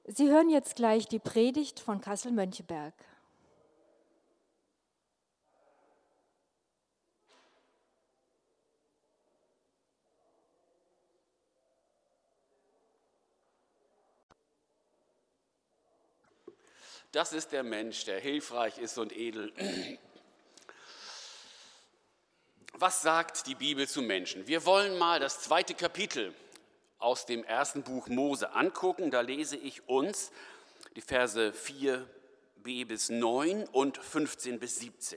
Sie hören jetzt gleich die Predigt von Kassel-Möncheberg. Das ist der Mensch, der hilfreich ist und edel. Was sagt die Bibel zu Menschen? Wir wollen mal das 2. Kapitel aus dem 1. Buch Mose angucken. Da lese ich uns die Verse 4b bis 9 und 15 bis 17.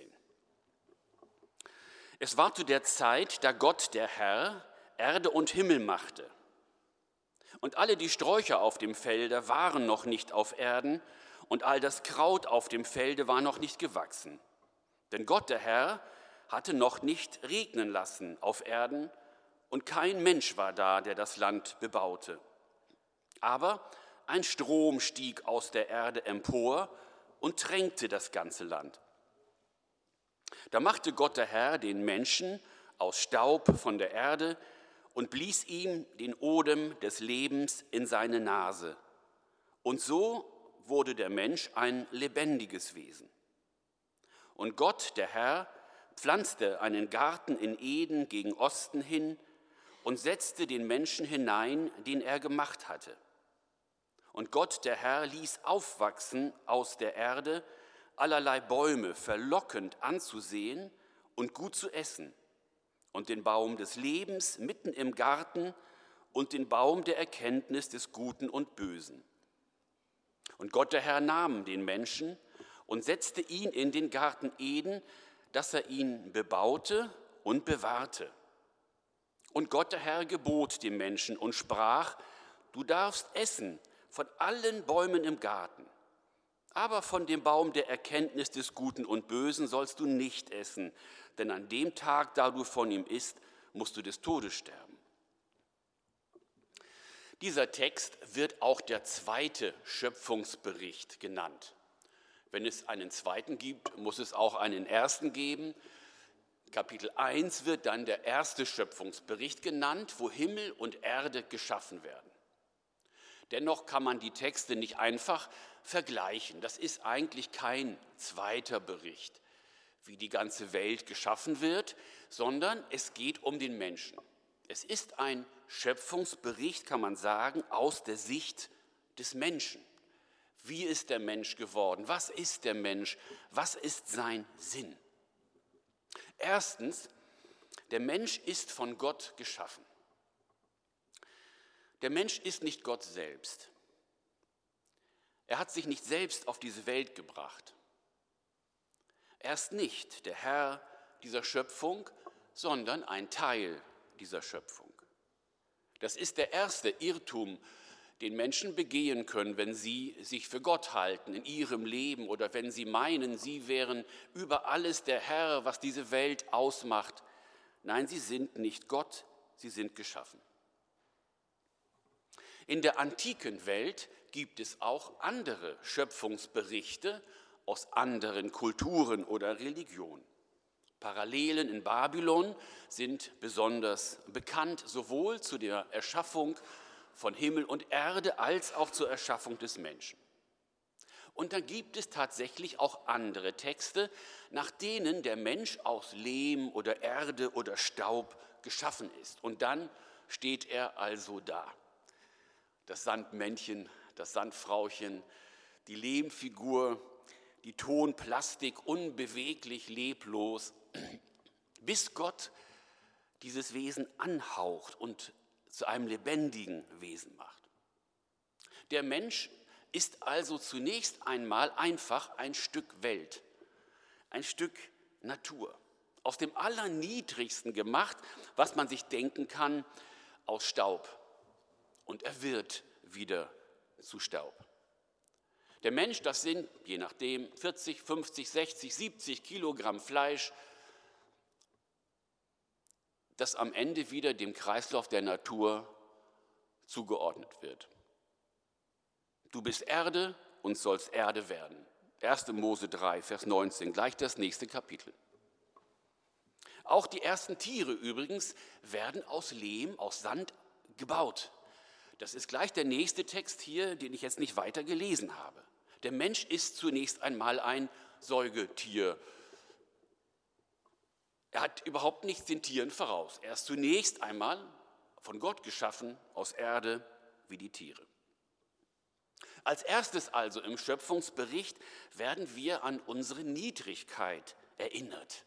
Es war zu der Zeit, da Gott, der Herr, Erde und Himmel machte. Und alle die Sträucher auf dem Felde waren noch nicht auf Erden, und all das Kraut auf dem Felde war noch nicht gewachsen. Denn Gott, der Herr, hatte noch nicht regnen lassen auf Erden, und kein Mensch war da, der das Land bebaute. Aber ein Strom stieg aus der Erde empor und tränkte das ganze Land. Da machte Gott, der Herr, den Menschen aus Staub von der Erde und blies ihm den Odem des Lebens in seine Nase. Und so wurde der Mensch ein lebendiges Wesen. Und Gott, der Herr, pflanzte einen Garten in Eden gegen Osten hin und setzte den Menschen hinein, den er gemacht hatte. Und Gott, der Herr, ließ aufwachsen aus der Erde allerlei Bäume, verlockend anzusehen und gut zu essen, und den Baum des Lebens mitten im Garten und den Baum der Erkenntnis des Guten und Bösen. Und Gott, der Herr, nahm den Menschen und setzte ihn in den Garten Eden, dass er ihn bebaute und bewahrte. Und Gott, der Herr, gebot dem Menschen und sprach: Du darfst essen von allen Bäumen im Garten, aber von dem Baum der Erkenntnis des Guten und Bösen sollst du nicht essen, denn an dem Tag, da du von ihm isst, musst du des Todes sterben. Dieser Text wird auch der zweite Schöpfungsbericht genannt. Wenn es einen zweiten gibt, muss es auch einen ersten geben. Kapitel 1 wird dann der erste Schöpfungsbericht genannt, wo Himmel und Erde geschaffen werden. Dennoch kann man die Texte nicht einfach vergleichen. Das ist eigentlich kein zweiter Bericht, wie die ganze Welt geschaffen wird, sondern es geht um den Menschen. Es ist ein Schöpfungsbericht, kann man sagen, aus der Sicht des Menschen. Wie ist der Mensch geworden? Was ist der Mensch? Was ist sein Sinn? Erstens, der Mensch ist von Gott geschaffen. Der Mensch ist nicht Gott selbst. Er hat sich nicht selbst auf diese Welt gebracht. Er ist nicht der Herr dieser Schöpfung, sondern ein Teil dieser Schöpfung. Das ist der erste Irrtum, den Menschen begehen können, wenn sie sich für Gott halten in ihrem Leben oder wenn sie meinen, sie wären über alles der Herr, was diese Welt ausmacht. Nein, sie sind nicht Gott, sie sind geschaffen. In der antiken Welt gibt es auch andere Schöpfungsberichte aus anderen Kulturen oder Religionen. Parallelen in Babylon sind besonders bekannt, sowohl zu der Erschaffung von Himmel und Erde als auch zur Erschaffung des Menschen. Und dann gibt es tatsächlich auch andere Texte, nach denen der Mensch aus Lehm oder Erde oder Staub geschaffen ist. Und dann steht er also da. Das Sandmännchen, das Sandfrauchen, die Lehmfigur, die Tonplastik, unbeweglich, leblos, bis Gott dieses Wesen anhaucht und zu einem lebendigen Wesen macht. Der Mensch ist also zunächst einmal einfach ein Stück Welt, ein Stück Natur, aus dem Allerniedrigsten gemacht, was man sich denken kann, aus Staub. Und er wird wieder zu Staub. Der Mensch, das sind, je nachdem, 40, 50, 60, 70 Kilogramm Fleisch, das am Ende wieder dem Kreislauf der Natur zugeordnet wird. Du bist Erde und sollst Erde werden. 1. Mose 3, Vers 19, gleich das nächste Kapitel. Auch die ersten Tiere übrigens werden aus Lehm, aus Sand gebaut. Das ist gleich der nächste Text hier, den ich jetzt nicht weiter gelesen habe. Der Mensch ist zunächst einmal ein Säugetier. Er hat überhaupt nichts den Tieren voraus. Er ist zunächst einmal von Gott geschaffen, aus Erde wie die Tiere. Als erstes also im Schöpfungsbericht werden wir an unsere Niedrigkeit erinnert.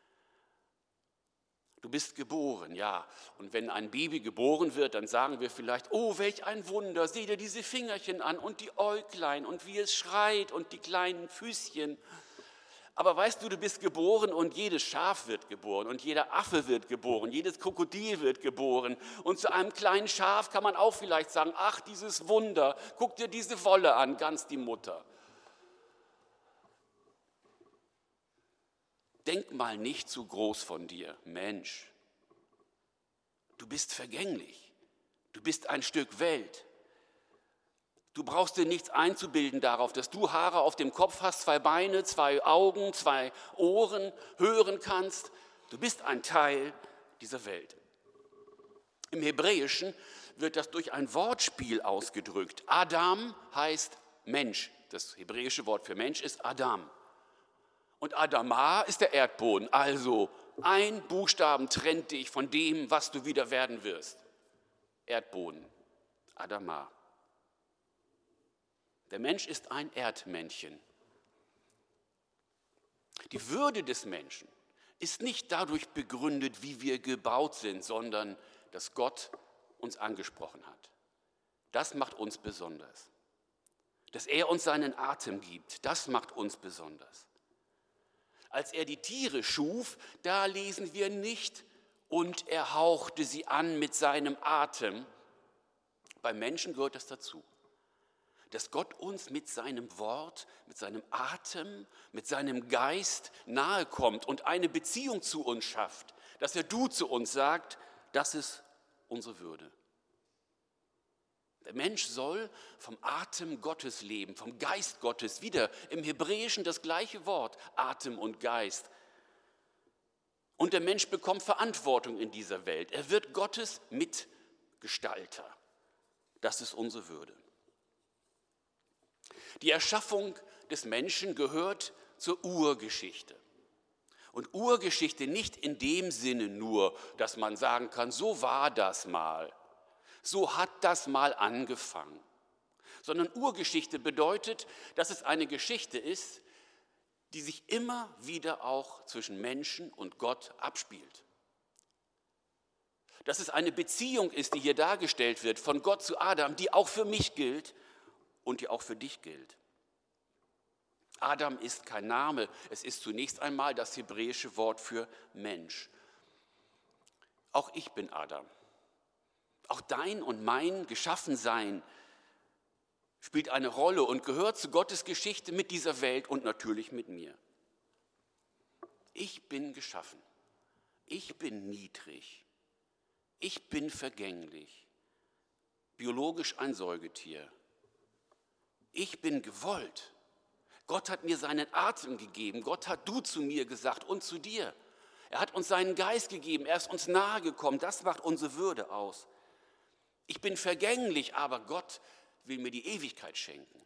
Du bist geboren, ja. Und wenn ein Baby geboren wird, dann sagen wir vielleicht, oh, welch ein Wunder, sieh dir diese Fingerchen an und die Äuglein und wie es schreit und die kleinen Füßchen. Aber weißt du, du bist geboren und jedes Schaf wird geboren und jeder Affe wird geboren, jedes Krokodil wird geboren. Und zu einem kleinen Schaf kann man auch vielleicht sagen, ach, dieses Wunder, guck dir diese Wolle an, ganz die Mutter. Denk mal nicht zu groß von dir, Mensch. Du bist vergänglich. Du bist ein Stück Welt. Du brauchst dir nichts einzubilden darauf, dass du Haare auf dem Kopf hast, 2 Beine, 2 Augen, 2 Ohren, hören kannst. Du bist ein Teil dieser Welt. Im Hebräischen wird das durch ein Wortspiel ausgedrückt. Adam heißt Mensch. Das hebräische Wort für Mensch ist Adam. Und Adama ist der Erdboden, also ein Buchstaben trennt dich von dem, was du wieder werden wirst. Erdboden, Adama. Der Mensch ist ein Erdmännchen. Die Würde des Menschen ist nicht dadurch begründet, wie wir gebaut sind, sondern dass Gott uns angesprochen hat. Das macht uns besonders. Dass er uns seinen Atem gibt, das macht uns besonders. Als er die Tiere schuf, da lesen wir nicht, und er hauchte sie an mit seinem Atem. Beim Menschen gehört das dazu, dass Gott uns mit seinem Wort, mit seinem Atem, mit seinem Geist nahe kommt und eine Beziehung zu uns schafft, dass er du zu uns sagt, das ist unsere Würde. Der Mensch soll vom Atem Gottes leben, vom Geist Gottes, wieder im Hebräischen das gleiche Wort, Atem und Geist. Und der Mensch bekommt Verantwortung in dieser Welt. Er wird Gottes Mitgestalter. Das ist unsere Würde. Die Erschaffung des Menschen gehört zur Urgeschichte. Und Urgeschichte nicht in dem Sinne nur, dass man sagen kann, so war das mal. So hat das mal angefangen. Sondern Urgeschichte bedeutet, dass es eine Geschichte ist, die sich immer wieder auch zwischen Menschen und Gott abspielt. Dass es eine Beziehung ist, die hier dargestellt wird, von Gott zu Adam, die auch für mich gilt und die auch für dich gilt. Adam ist kein Name, es ist zunächst einmal das hebräische Wort für Mensch. Auch ich bin Adam. Auch dein und mein Geschaffensein spielt eine Rolle und gehört zu Gottes Geschichte mit dieser Welt und natürlich mit mir. Ich bin geschaffen. Ich bin niedrig. Ich bin vergänglich. Biologisch ein Säugetier. Ich bin gewollt. Gott hat mir seinen Atem gegeben. Gott hat du zu mir gesagt und zu dir. Er hat uns seinen Geist gegeben. Er ist uns nahe gekommen. Das macht unsere Würde aus. Ich bin vergänglich, aber Gott will mir die Ewigkeit schenken.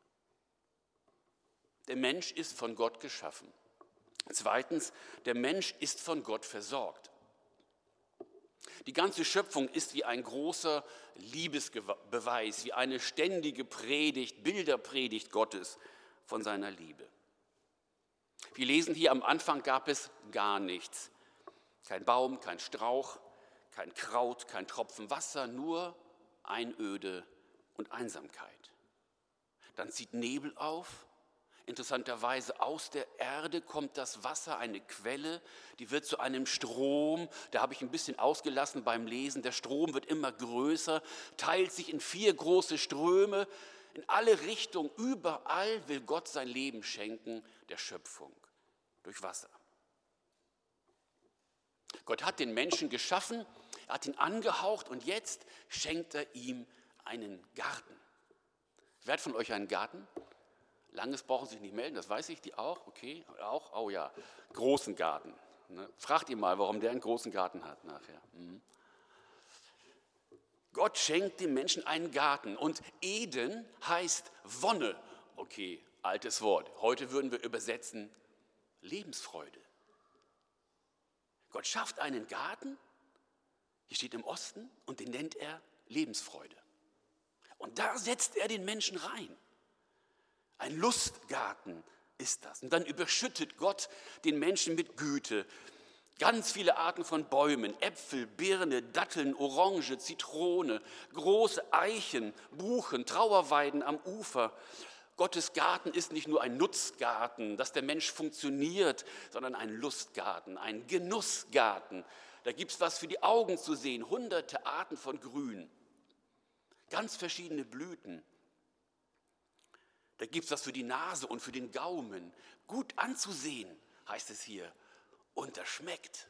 Der Mensch ist von Gott geschaffen. Zweitens, der Mensch ist von Gott versorgt. Die ganze Schöpfung ist wie ein großer Liebesbeweis, wie eine ständige Predigt, Bilderpredigt Gottes von seiner Liebe. Wir lesen hier, am Anfang gab es gar nichts. Kein Baum, kein Strauch, kein Kraut, kein Tropfen Wasser, nur Einöde und Einsamkeit. Dann zieht Nebel auf. Interessanterweise aus der Erde kommt das Wasser, eine Quelle, die wird zu einem Strom. Da habe ich ein bisschen ausgelassen beim Lesen. Der Strom wird immer größer, teilt sich in 4 große Ströme. In alle Richtungen, überall will Gott sein Leben schenken, der Schöpfung, durch Wasser. Gott hat den Menschen geschaffen, er hat ihn angehaucht und jetzt schenkt er ihm einen Garten. Wer hat von euch einen Garten? Langes brauchen Sie sich nicht melden, das weiß ich, die auch, okay, auch, oh ja, großen Garten. Ne? Fragt ihn mal, warum der einen großen Garten hat nachher. Gott schenkt dem Menschen einen Garten und Eden heißt Wonne. Okay, altes Wort. Heute würden wir übersetzen Lebensfreude. Gott schafft einen Garten, hier steht im Osten, und den nennt er Lebensfreude. Und da setzt er den Menschen rein. Ein Lustgarten ist das. Und dann überschüttet Gott den Menschen mit Güte. Ganz viele Arten von Bäumen, Äpfel, Birne, Datteln, Orange, Zitrone, große Eichen, Buchen, Trauerweiden am Ufer. Gottes Garten ist nicht nur ein Nutzgarten, dass der Mensch funktioniert, sondern ein Lustgarten, ein Genussgarten. Da gibt es was für die Augen zu sehen, hunderte Arten von Grün, ganz verschiedene Blüten. Da gibt es was für die Nase und für den Gaumen, gut anzusehen, heißt es hier. Und das schmeckt.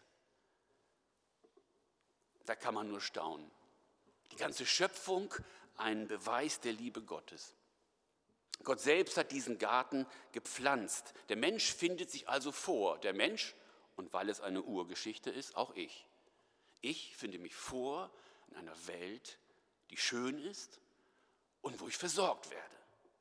Da kann man nur staunen. Die ganze Schöpfung, ein Beweis der Liebe Gottes. Gott selbst hat diesen Garten gepflanzt. Der Mensch findet sich also vor. Der Mensch, und weil es eine Urgeschichte ist, auch ich. Ich finde mich vor in einer Welt, die schön ist und wo ich versorgt werde.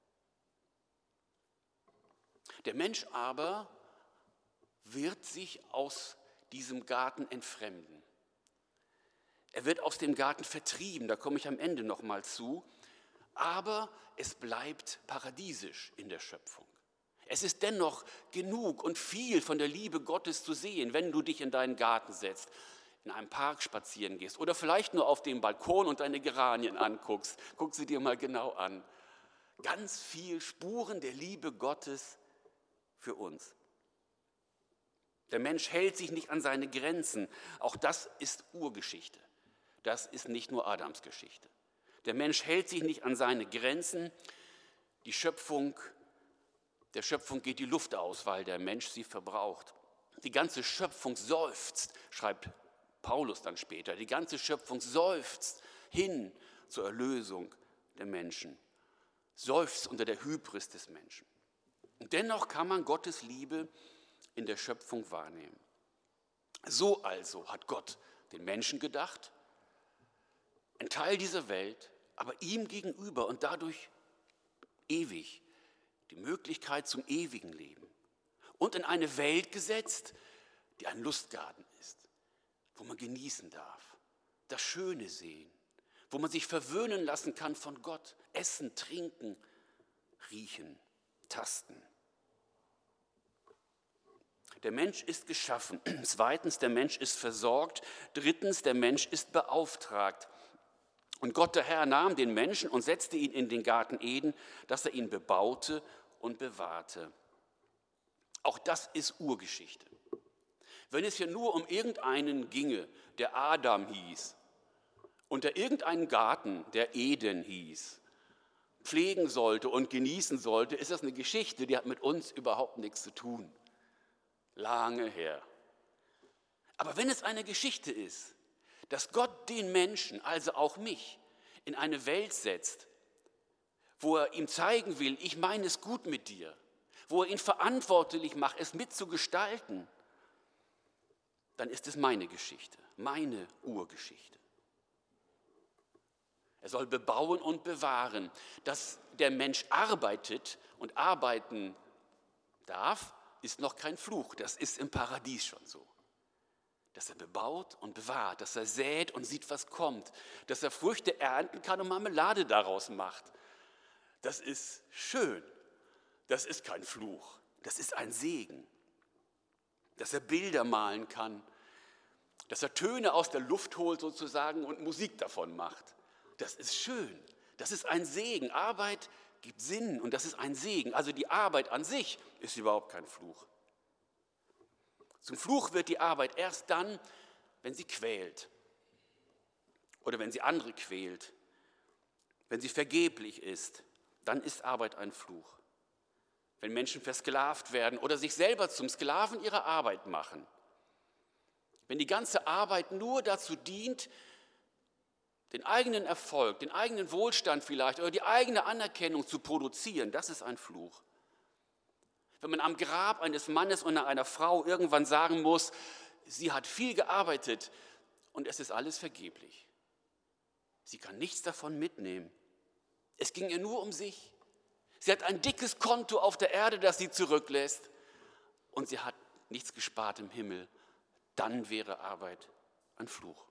Der Mensch aber wird sich aus diesem Garten entfremden. Er wird aus dem Garten vertrieben, da komme ich am Ende noch mal zu. Aber es bleibt paradiesisch in der Schöpfung. Es ist dennoch genug und viel von der Liebe Gottes zu sehen, wenn du dich in deinen Garten setzt, in einem Park spazieren gehst oder vielleicht nur auf dem Balkon und deine Geranien anguckst. Guck sie dir mal genau an. Ganz viel Spuren der Liebe Gottes für uns. Der Mensch hält sich nicht an seine Grenzen. Auch das ist Urgeschichte. Das ist nicht nur Adams Geschichte. Der Mensch hält sich nicht an seine Grenzen. Der Schöpfung geht die Luft aus, weil der Mensch sie verbraucht. Die ganze Schöpfung seufzt, schreibt Paulus dann später. Die ganze Schöpfung seufzt hin zur Erlösung der Menschen. Seufzt unter der Hybris des Menschen. Und dennoch kann man Gottes Liebe in der Schöpfung wahrnehmen. So also hat Gott den Menschen gedacht, ein Teil dieser Welt, aber ihm gegenüber und dadurch ewig, die Möglichkeit zum ewigen Leben. Und in eine Welt gesetzt, die ein Lustgarten ist, wo man genießen darf, das Schöne sehen, wo man sich verwöhnen lassen kann von Gott, essen, trinken, riechen, tasten. Der Mensch ist geschaffen. Zweitens, der Mensch ist versorgt. Drittens, der Mensch ist beauftragt. Und Gott, der Herr, nahm den Menschen und setzte ihn in den Garten Eden, dass er ihn bebaute und bewahrte. Auch das ist Urgeschichte. Wenn es hier nur um irgendeinen ginge, der Adam hieß, und der irgendeinen Garten, der Eden hieß, pflegen sollte und genießen sollte, ist das eine Geschichte, die hat mit uns überhaupt nichts zu tun. Lange her. Aber wenn es eine Geschichte ist, dass Gott den Menschen, also auch mich, in eine Welt setzt, wo er ihm zeigen will, ich meine es gut mit dir, wo er ihn verantwortlich macht, es mitzugestalten, dann ist es meine Geschichte, meine Urgeschichte. Er soll bebauen und bewahren, dass der Mensch arbeitet und arbeiten darf, ist noch kein Fluch, das ist im Paradies schon so. Dass er bebaut und bewahrt, dass er sät und sieht, was kommt, dass er Früchte ernten kann und Marmelade daraus macht. Das ist schön, das ist kein Fluch, das ist ein Segen. Dass er Bilder malen kann, dass er Töne aus der Luft holt sozusagen und Musik davon macht. Das ist schön, das ist ein Segen. Arbeit gibt Sinn und das ist ein Segen. Also die Arbeit an sich ist überhaupt kein Fluch. Zum Fluch wird die Arbeit erst dann, wenn sie quält oder wenn sie andere quält, wenn sie vergeblich ist, dann ist Arbeit ein Fluch. Wenn Menschen versklavt werden oder sich selber zum Sklaven ihrer Arbeit machen, wenn die ganze Arbeit nur dazu dient, den eigenen Erfolg, den eigenen Wohlstand vielleicht oder die eigene Anerkennung zu produzieren, das ist ein Fluch. Wenn man am Grab eines Mannes und einer Frau irgendwann sagen muss, sie hat viel gearbeitet und es ist alles vergeblich. Sie kann nichts davon mitnehmen. Es ging ihr nur um sich. Sie hat ein dickes Konto auf der Erde, das sie zurücklässt. Und sie hat nichts gespart im Himmel. Dann wäre Arbeit ein Fluch.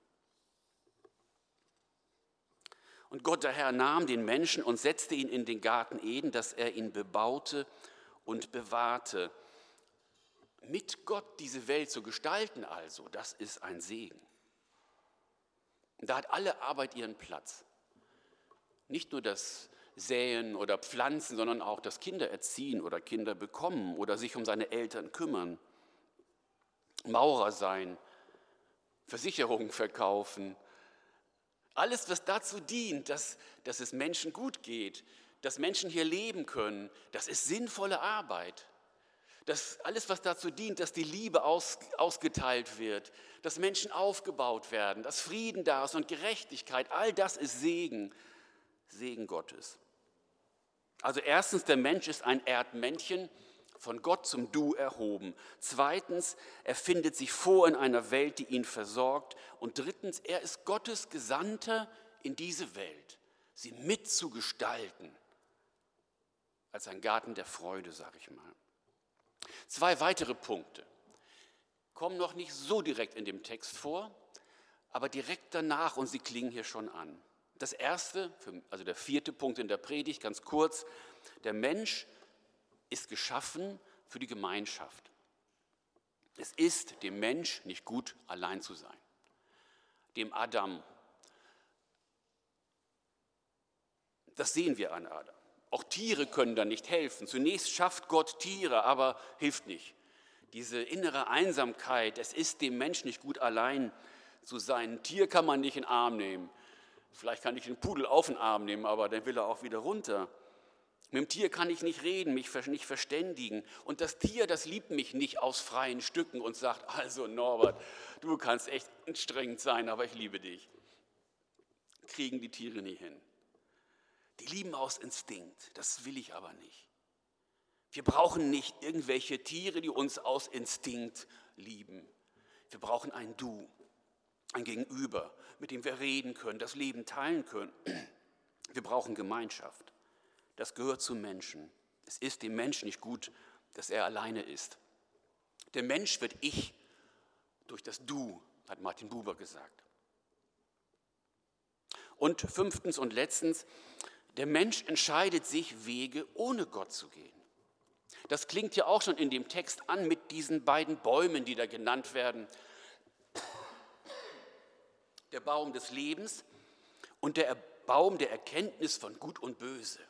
Und Gott, der Herr, nahm den Menschen und setzte ihn in den Garten Eden, dass er ihn bebaute und bewahrte. Mit Gott diese Welt zu gestalten also, das ist ein Segen. Und da hat alle Arbeit ihren Platz. Nicht nur das Säen oder Pflanzen, sondern auch das Kinder erziehen oder Kinder bekommen oder sich um seine Eltern kümmern. Maurer sein, Versicherungen verkaufen. Alles, was dazu dient, dass es Menschen gut geht, dass Menschen hier leben können, das ist sinnvolle Arbeit. Das alles, was dazu dient, dass die Liebe ausgeteilt wird, dass Menschen aufgebaut werden, dass Frieden da ist und Gerechtigkeit, all das ist Segen Gottes. Also erstens, der Mensch ist ein Erdmännchen, von Gott zum Du erhoben. Zweitens, er findet sich vor in einer Welt, die ihn versorgt. Und drittens, er ist Gottes Gesandter in diese Welt, sie mitzugestalten, als ein Garten der Freude, sage ich mal. 2 weitere Punkte kommen noch nicht so direkt in dem Text vor, aber direkt danach und sie klingen hier schon an. Das erste, also der 4. Punkt in der Predigt, ganz kurz, der Mensch ist geschaffen für die Gemeinschaft. Es ist dem Mensch nicht gut, allein zu sein. Dem Adam. Das sehen wir an Adam. Auch Tiere können da nicht helfen. Zunächst schafft Gott Tiere, aber hilft nicht. Diese innere Einsamkeit, es ist dem Menschen nicht gut, allein zu sein. Ein Tier kann man nicht in den Arm nehmen. Vielleicht kann ich den Pudel auf den Arm nehmen, aber dann will er auch wieder runter. Mit dem Tier kann ich nicht reden, mich nicht verständigen. Und das Tier, das liebt mich nicht aus freien Stücken und sagt, also Norbert, du kannst echt anstrengend sein, aber ich liebe dich. Kriegen die Tiere nie hin. Die lieben aus Instinkt, das will ich aber nicht. Wir brauchen nicht irgendwelche Tiere, die uns aus Instinkt lieben. Wir brauchen ein Du, ein Gegenüber, mit dem wir reden können, das Leben teilen können. Wir brauchen Gemeinschaft. Das gehört zum Menschen. Es ist dem Menschen nicht gut, dass er alleine ist. Der Mensch wird Ich durch das Du, hat Martin Buber gesagt. Und 5. und letztens, der Mensch entscheidet sich, Wege ohne Gott zu gehen. Das klingt ja auch schon in dem Text an mit diesen beiden Bäumen, die da genannt werden. Der Baum des Lebens und der Baum der Erkenntnis von Gut und Böse.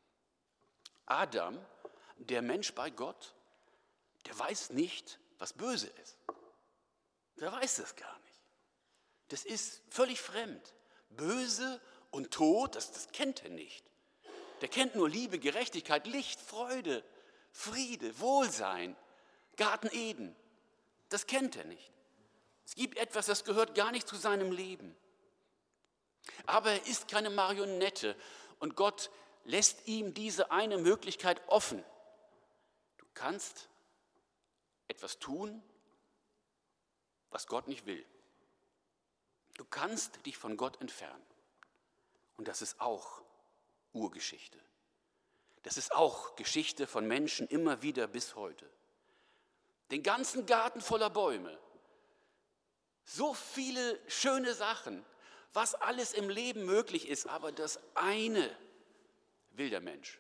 Adam, der Mensch bei Gott, der weiß nicht, was böse ist. Der weiß es gar nicht. Das ist völlig fremd. Böse und Tod, das kennt er nicht. Der kennt nur Liebe, Gerechtigkeit, Licht, Freude, Friede, Wohlsein, Garten Eden. Das kennt er nicht. Es gibt etwas, das gehört gar nicht zu seinem Leben. Aber er ist keine Marionette und Gott lässt ihm diese eine Möglichkeit offen. Du kannst etwas tun, was Gott nicht will. Du kannst dich von Gott entfernen. Und das ist auch Urgeschichte. Das ist auch Geschichte von Menschen immer wieder bis heute. Den ganzen Garten voller Bäume. So viele schöne Sachen, was alles im Leben möglich ist, aber das eine will der Mensch,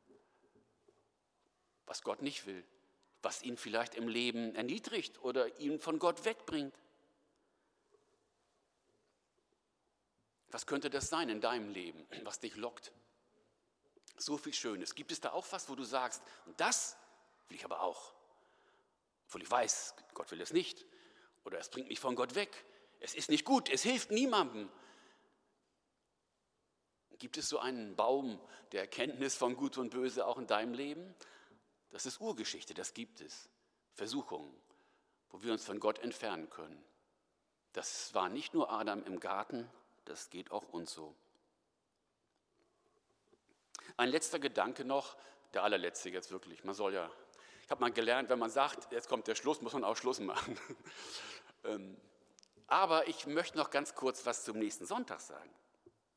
was Gott nicht will, was ihn vielleicht im Leben erniedrigt oder ihn von Gott wegbringt. Was könnte das sein in deinem Leben, was dich lockt? So viel Schönes. Gibt es da auch was, wo du sagst, und das will ich aber auch, obwohl ich weiß, Gott will es nicht oder es bringt mich von Gott weg, es ist nicht gut, es hilft niemandem. Gibt es so einen Baum der Erkenntnis von Gut und Böse auch in deinem Leben? Das ist Urgeschichte, das gibt es. Versuchungen, wo wir uns von Gott entfernen können. Das war nicht nur Adam im Garten, das geht auch uns so. Ein letzter Gedanke noch, der allerletzte jetzt wirklich. Ich habe mal gelernt, wenn man sagt, jetzt kommt der Schluss, muss man auch Schluss machen. Aber ich möchte noch ganz kurz was zum nächsten Sonntag sagen.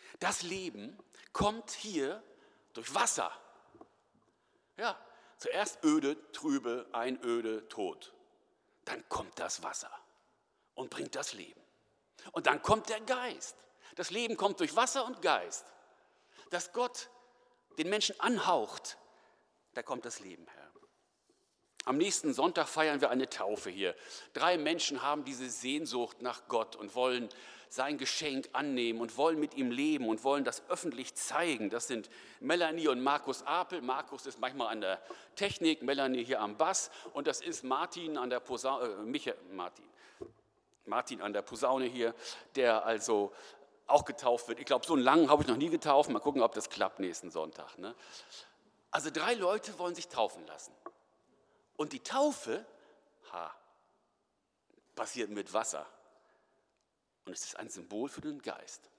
Das Leben kommt hier durch Wasser. Ja, zuerst öde, trübe, einöde, tot. Dann kommt das Wasser und bringt das Leben. Und dann kommt der Geist. Das Leben kommt durch Wasser und Geist. Dass Gott den Menschen anhaucht, da kommt das Leben her. Am nächsten Sonntag feiern wir eine Taufe hier. 3 Menschen haben diese Sehnsucht nach Gott und wollen sein Geschenk annehmen und wollen mit ihm leben und wollen das öffentlich zeigen. Das sind Melanie und Markus Apel. Markus ist manchmal an der Technik, Melanie hier am Bass und das ist Martin an der Posaune, Martin an der Posaune hier, der also auch getauft wird. Ich glaube, so einen langen habe ich noch nie getauft. Mal gucken, ob das klappt nächsten Sonntag. Ne? Also 3 Leute wollen sich taufen lassen. Und die Taufe passiert mit Wasser. Und es ist ein Symbol für den Geist.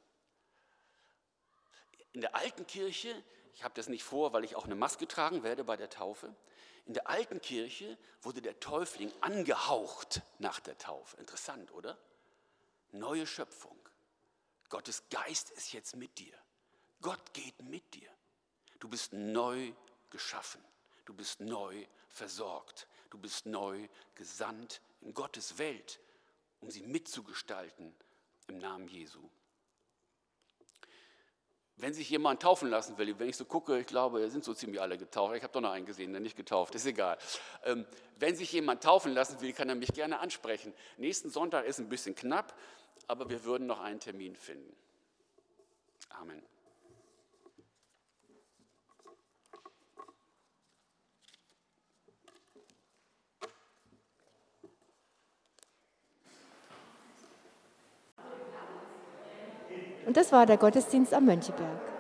In der alten Kirche, ich habe das nicht vor, weil ich auch eine Maske tragen werde bei der Taufe, in der alten Kirche wurde der Täufling angehaucht nach der Taufe. Interessant, oder? Neue Schöpfung. Gottes Geist ist jetzt mit dir. Gott geht mit dir. Du bist neu geschaffen. Du bist neu versorgt. Du bist neu gesandt in Gottes Welt, um sie mitzugestalten im Namen Jesu. Wenn sich jemand taufen lassen will, wenn ich so gucke, ich glaube, sind so ziemlich alle getauft. Ich habe doch noch einen gesehen, der nicht getauft ist, egal. Wenn sich jemand taufen lassen will, kann er mich gerne ansprechen. Nächsten Sonntag ist ein bisschen knapp, aber wir würden noch einen Termin finden. Amen. Und das war der Gottesdienst am Mönckeberg.